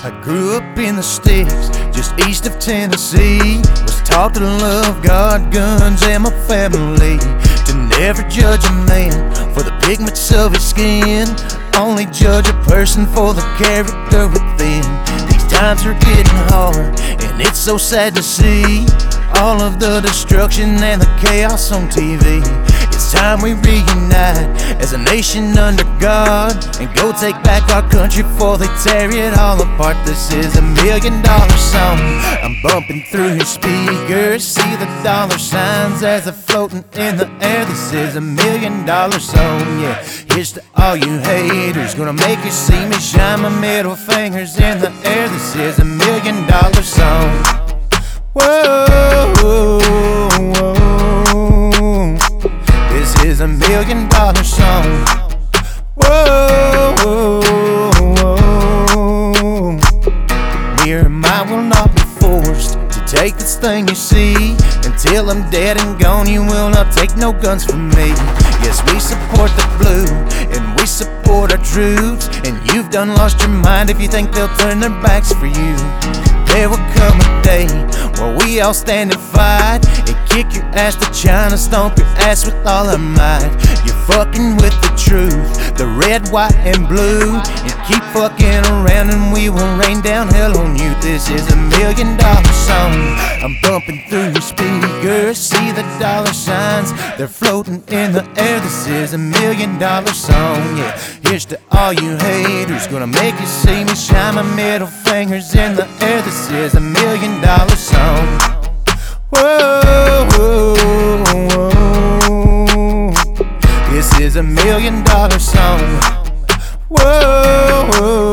I grew up in the sticks, just east of Tennessee. Was taught to love God, guns, and my family. To never judge a man for the pigments of his skin. Only judge a person for the character within. These times are getting hard, and it's so sad to see all of the destruction and the chaos on TV. It's time we reunite as a nation under God and go take back our country before they tear it all apart. This is $1 million song. I'm bumping through your speakers, see the dollar signs as they're floating in the air. This is $1 million song, yeah. Here's to all you haters, gonna make you see me shine my middle fingers in the air. This is $1 million song. Whoa, whoa. This is $1 million song. Whoa, whoa. Nehemiah will not be forced to take this thing you see. Until I'm dead and gone, you will not take no guns from me. Yes, we support the blue, and we support our troops. And you've done lost your mind if you think they'll turn their backs for you. There will come a day where we all stand and fight and kick your ass to China, stomp your ass with all our might. You're fucking with the truth, the red, white, and blue. And keep fucking around and we will rain down hell on you. This is $1 million song. I'm bumping through your speakers, see the dollar signs, they're floating in the air. This is $1 million song, yeah. Here's to all you haters, gonna make you see me shine my middle fingers in the air. This is $1 million song. Whoa, whoa, whoa. This is $1 million song. Whoa, whoa.